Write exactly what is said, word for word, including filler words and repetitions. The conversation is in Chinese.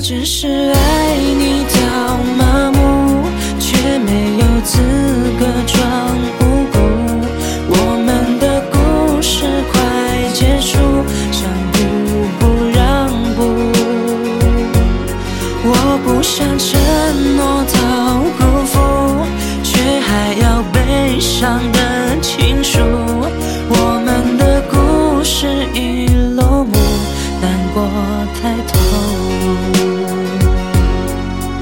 只是爱你到麻木，却没有资格装无辜。我们的故事快结束，想步不让步。我不想承诺到辜负，却还要悲伤的结